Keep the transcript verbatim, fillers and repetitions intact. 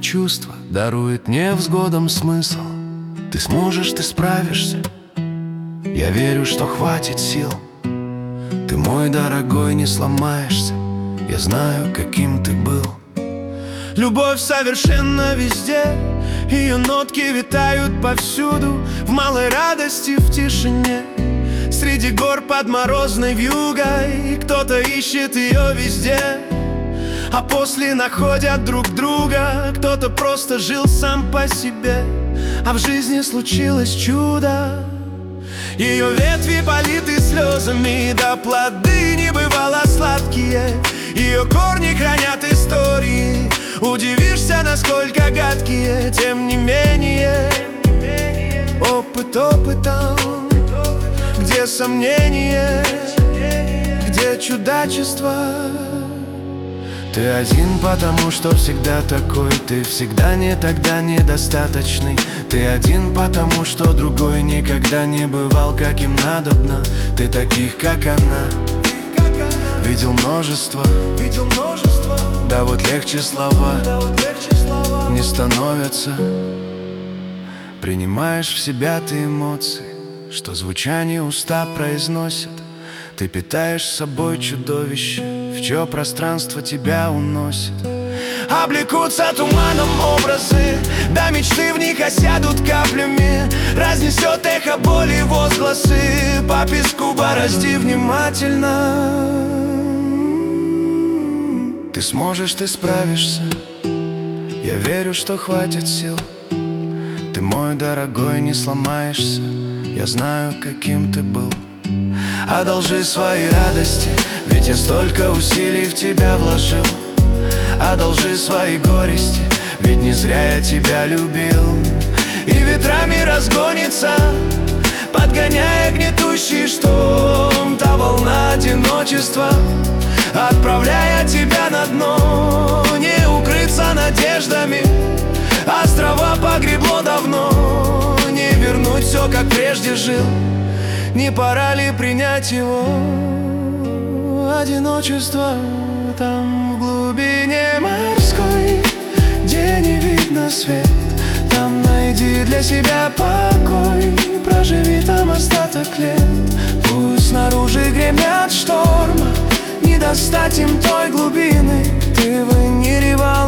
чувства, дарует невзгодам смысл. Ты сможешь, ты справишься, я верю, что хватит сил. Ты мой дорогой, не сломаешься, я знаю, каким ты был. Любовь совершенно везде, ее нотки витают повсюду. В малой радости, в тишине, среди гор под морозной вьюгой. Кто-то ищет ее везде, а после находят друг друга. Кто-то просто жил сам по себе, а в жизни случилось чудо. Ее ветви политы слезами, да плоды не бывало сладкие. Ее корни хранят истории, удивишься, насколько гадкие. Тем не менее, опыт опытом, где сомнение, где чудачество. Ты один, потому что всегда такой. Ты всегда не тогда недостаточный. Ты один, потому что другой никогда не бывал, каким надобно. Ты таких, как она, видел множество, видел множество. Да вот легче слова, да вот легче слова не становятся. Принимаешь в себя ты эмоции, что звучание уста произносят. Ты питаешь собой чудовище, в чье пространство тебя уносит. Облекутся туманом образы, да мечты в них осядут каплями. Разнесет эхо боли возгласы, по песку борозди внимательно. Ты сможешь, ты справишься, я верю, что хватит сил. Ты мой дорогой, не сломаешься, я знаю, каким ты был. Одолжи свои радости, ведь я столько усилий в тебя вложил. Одолжи свои горести, ведь не зря я тебя любил. И ветрами разгонится, подгоняя гнетущий шторм, та волна одиночества, отправляя тебя на дно. Не укрыться надеждами, острова погребло давно. Не вернуть все, как прежде жил, не пора ли принять его одиночество там в глубине морской, где не видно свет? Там найди для себя покой, проживи там остаток лет. Пусть снаружи гремят шторма, не достать им той глубины. Ты в мире волны